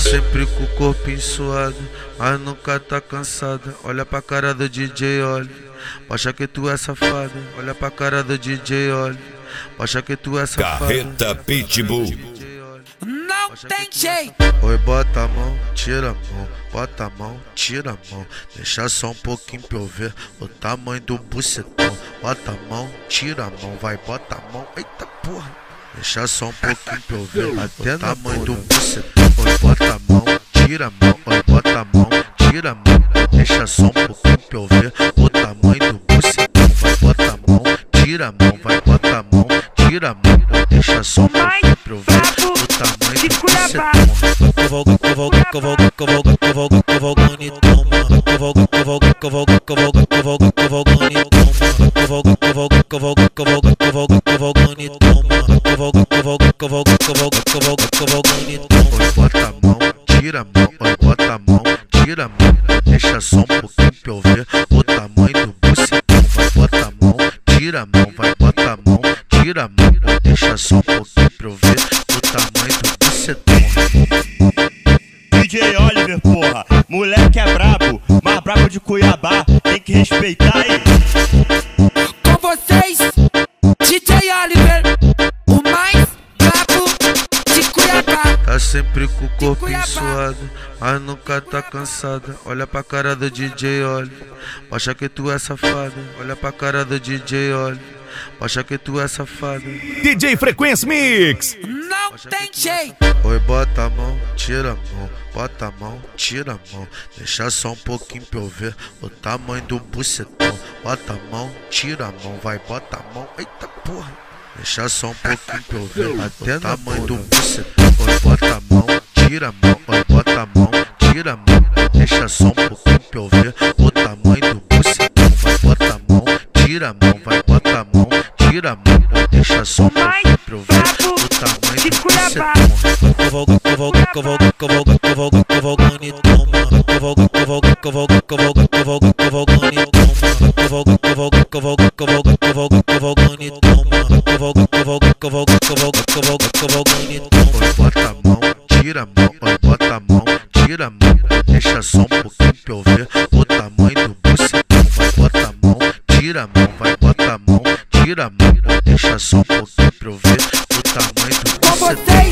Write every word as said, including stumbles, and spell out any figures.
sempre com o corpinho suado, mas nunca tá cansada. Olha pra cara do D J, olha, acha que tu é safada. Olha pra cara do D J, olha, acha que tu é safada. Carreta Pitbull. Não tem jeito. Oi, bota a mão, tira a mão, bota a mão, tira a mão. Deixa só um pouquinho pra eu ver o tamanho do bucetão. Bota a mão, tira a mão, vai, bota a mão, eita porra. Deixa só um pouquinho pra eu ver até o tamanho do bucetão. Oi, bota a mão, tira a mão, oi, bota a mão, tira a mão. Deixa só um pouquinho pra eu ver o tamanho do bucetão. Vai, bota a mão, tira a mão, vai, bota a mão, tira a mão. Deixa só um pouquinho pra eu ver o tamanho do bucetão. Cavalga, cavalga, cavalga, cavalga, cavalga, cavalga, bonitão, mano. Cavalga, cavalga, cavalga, cavalga, cavalga, cavalga, bonitão, mano. Cavalga, cavalga, cavalga, cavalga, cavalga, cavalga, bonitão, mano. Cavalga, cavalga, cavalga, cavalga, cavalga, cavalga, bonitão. Oi, bota a mão, tira a mão, oi, bota a mão, tira a mão. Deixa só um pouquinho pra eu ver o tamanho do bucetão. Vai, bota a mão, tira a mão, vai, bota a mão, tira a mão. Deixa só um pouquinho pra eu ver o tamanho do bucetão. D J Oliver, porra, moleque é brabo, mas brabo de Cuiabá, tem que respeitar aí. Com vocês, D J Oliver, o mais brabo de Cuiabá. Tá sempre com o corpinho suado, mas nunca tá cansada. Olha pra cara do D J, olha, acha que tu é safada. Olha pra cara do D J, olha, acha que tu é safada. D J Frequência Mix. Não tem jeito. Oi, bota a mão, tira a mão, bota a mão, tira a mão. Deixa só um pouquinho pra eu ver o tamanho do bucetão. Bota a mão, tira a mão, vai, bota a mão, eita porra. Deixa só um pouquinho pra eu ver até o tamanho do bucetão. Oi, bota a mão, tira a mão, oi, bota a mão, tira a mão. Deixa só um pouquinho pra eu ver o tamanho do bucetão. Vai, bota a mão, tira a mão, vai, bota a mão, tira a mão. Deixa só um pouquinho pra eu ver o tamanho do bucetão. Cavalga, cavalga, cavalga, cavalga, cavalga, cavalga, bonitão, mano. Cavalga, cavalga, cavalga, cavalga, cavalga, cavalga, bonitão, mano. Cavalga, cavalga, cavalga, cavalga, cavalga, cavalga, bonitão, mano. Cavalga, cavalga, cavalga, cavalga, cavalga, cavalga, bonitão. Oi, bota a mão, tira a mão, oi, bota a mão, tira a mão. Deixa só um pouquinho pra eu ver o tamanho do bucetão. Vai, bota a mão, tira a mão, vai, bota a mão, tira a mão. Deixa só um pouquinho pra eu ver o tamanho do Com bucetão. vocês,